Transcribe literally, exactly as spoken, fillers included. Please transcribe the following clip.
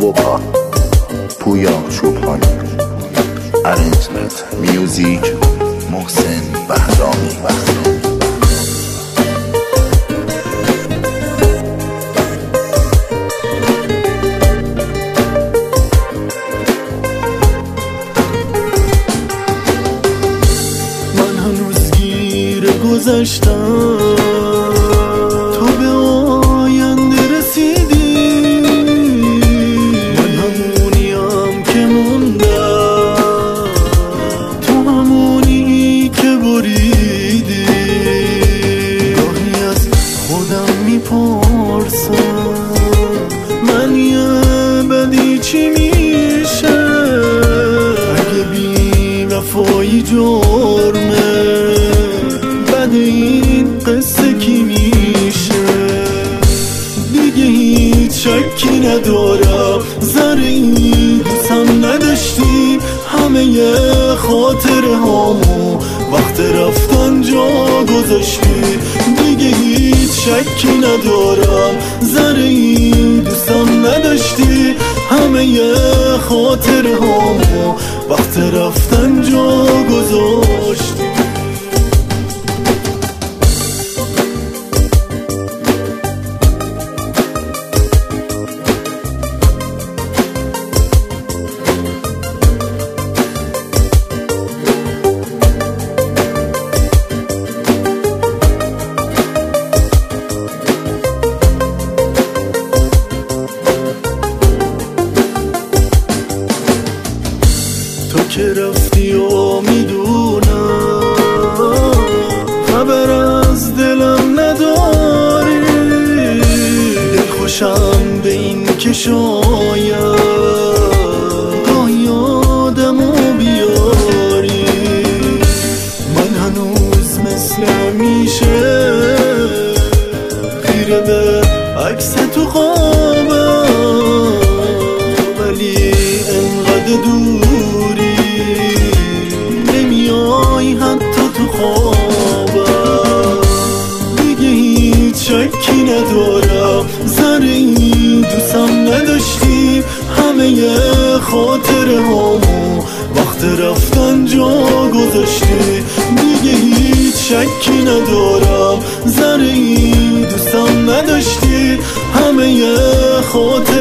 ووکا پویا چوپانی. ارنجمنت میوزیک محسن بهرامی. گذشتم تو به آینده رسیدی، من همونیم که موندم، تو همونی که بریدی. گاهی از خودم میپرسم من یه بدی چی میشه، اگه بی وفایی جرمه این قصه کی میشه. دیگه هیچ شکی ندارم ذره‌ای دوستم نداشتی، همه ی خاطره هامو وقت رفتن جا گذاشتی. دیگه هیچ شکی ندارم ذره‌ای دوستم نداشتی، همه ی خاطره هامو وقت رفتن جا گذاشتی. تو که رفتی و میدونم خبر از دلم نداری، دلخوشم به این که شاید گاهی آدمو بیاری. من هنوز مثل همیشه خیره به عکس تو خوابم، ولی انقدر دوری نمیای حتی تو خوابم. دیگه هیچ شکی ندارم ذره‌ای دوستم نداشتی، همه ی خاطره هامو وقت رفتن جا گذاشتی. دیگه هیچ شکی ندارم ذره‌ای دوستم نداشتی، همه ی خاطره